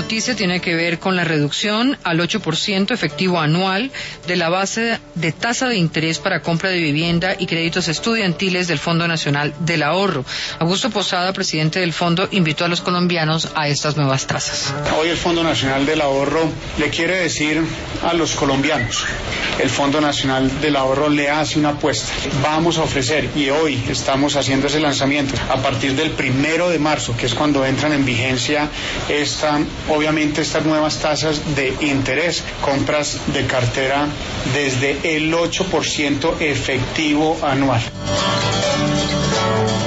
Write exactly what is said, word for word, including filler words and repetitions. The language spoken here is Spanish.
noticia tiene que ver con la reducción al ocho por ciento efectivo anual de la base de tasa de interés para compra de vivienda y créditos estudiantiles del Fondo Nacional del Ahorro. Augusto Posada, presidente del fondo, invitó a los colombianos a estas nuevas tasas. Hoy el Fondo Nacional del Ahorro le quiere decir a los colombianos, el Fondo Nacional del Ahorro le hace una apuesta. Vamos a ofrecer, y hoy estamos haciendo ese lanzamiento, a partir del primero de marzo, que es cuando entran en vigencia esta, obviamente estas nuevas tasas de interés, compras de cartera desde el ocho por ciento efectivo anual.